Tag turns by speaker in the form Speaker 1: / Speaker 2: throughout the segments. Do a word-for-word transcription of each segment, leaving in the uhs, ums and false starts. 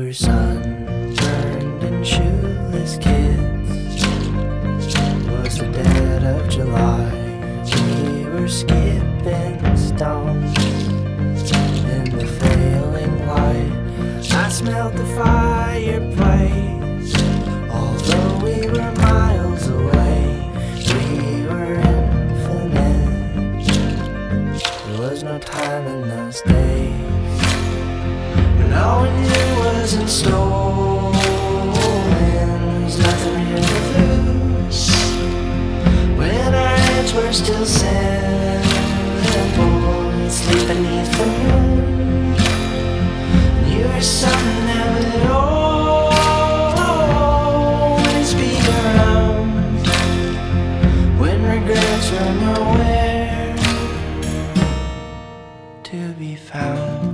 Speaker 1: were sunburned and shoeless kids. It was the dead of July. We were skipping stones in the failing light. I smelled the fireplace. Although we were miles away, we were infinite. There was no time in those days when all we knew wasn't stolen. There's nothing here to lose when our heads were still simple. Sleep beneath the moon. You were something that would always be around when regrets were nowhere to be found.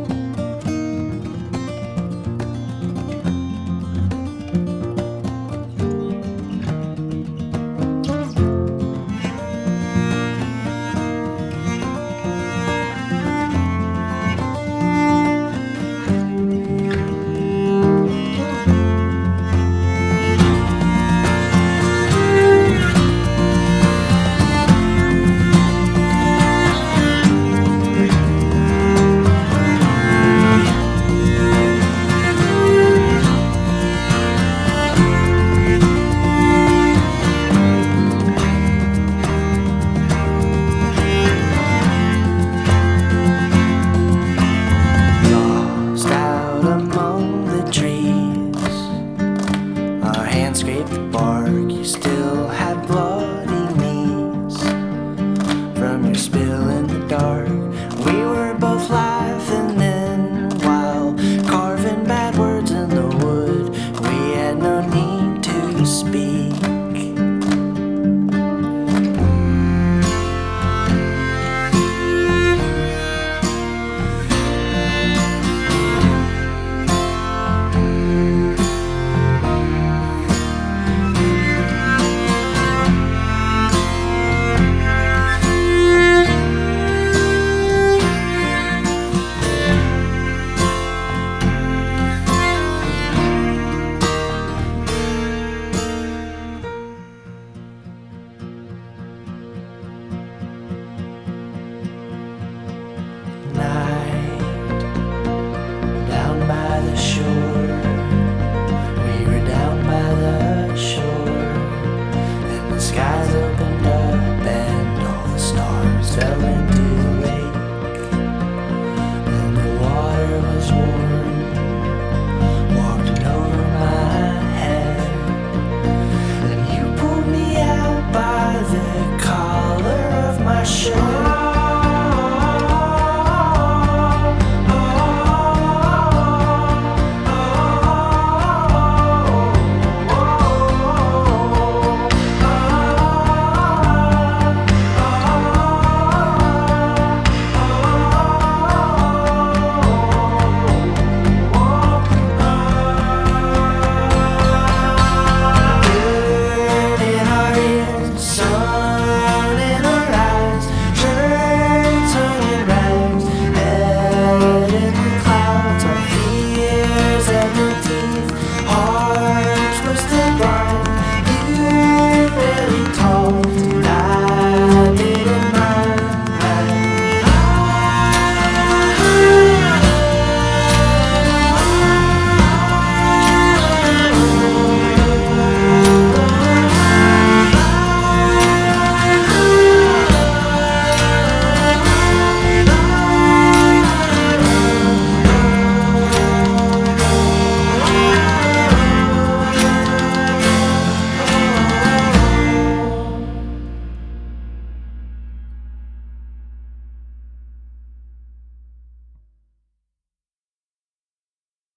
Speaker 1: Scraped the bark, you still had bloody knees from your spill in the dark. We were both laughing then while carving bad words in the wood. We had no need to speak. Skies opened up and all the stars fell in.